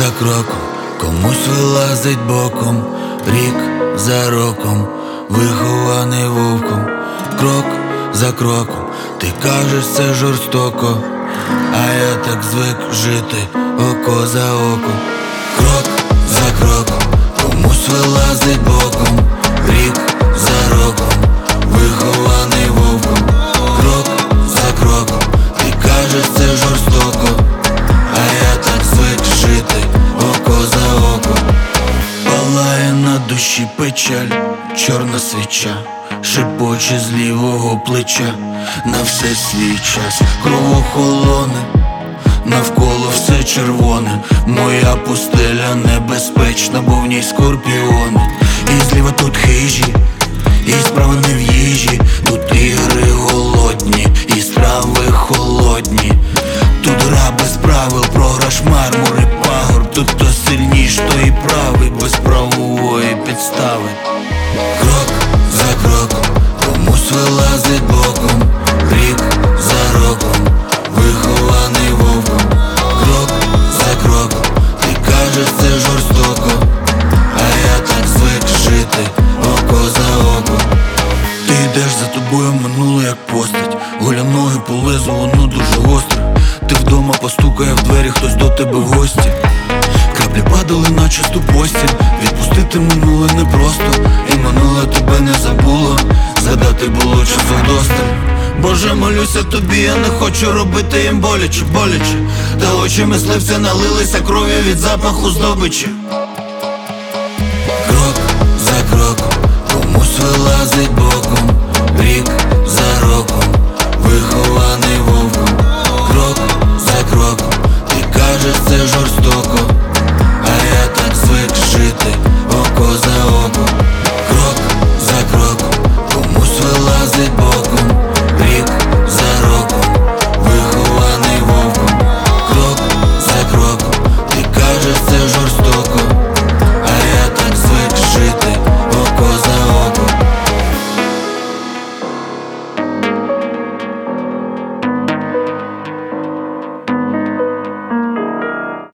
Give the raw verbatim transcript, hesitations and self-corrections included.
за кроком, комусь вилазить боком, рік за роком, вихований вовком, крок за кроком, ти кажеш це жорстоко, а я так звик жити око за око. Крок за кроком, комусь вилазить боком, рік за роком, вихований вовком, крок за кроком, ти кажеш це жорстоко, а я так звик жити око за око. Палає на душі печаль, чорна свіча, шепоче з лівого плеча, на все свій час кров охолоне, навколо все червоне, моя пустеля небезпечна, бо в ній скорпіони. І зліва тут хижі, і справа не в їжі, тут ігри голодні, і страви холодні. Тут гра без правил, програш мармур і пагорб, тут хто сильніш, то і правий, без правової підстави. Крок за кроком, комусь вилазить боком, рік за роком, вихований вовком, крок за кроком, ти кажеш це жорстоко, а я так звик жити око за око. Ти йдеш, за тобою минуло як постать, голя ноги по лезу, воно дуже гостре. Ти вдома, постукає в двері хтось до тебе в гості. Краплі падали на чисту постіль, відпустити минуле непросто, і минуле тебе не забуло, згадати було часу вдосталь. Боже, молюся тобі, я не хочу робити їм боляче, боляче, та очі мисливця налилися кров'ю від запаху здобичі. Крок за кроком, комусь вилазить боком, рік за роком,